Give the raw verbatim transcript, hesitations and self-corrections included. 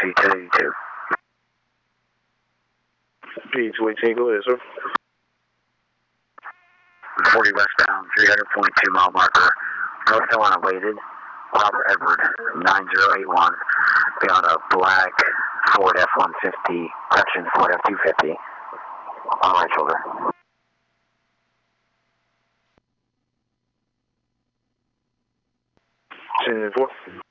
speed two eighty-two. Speed two eighteen, go ahead, sir. forty westbound, three hundred point two mile marker, North Carolina weighted, Robert Edward, nine zero eight one, beyond a black Ford F one fifty, correction, Ford F two fifty, on right shoulder. ten four.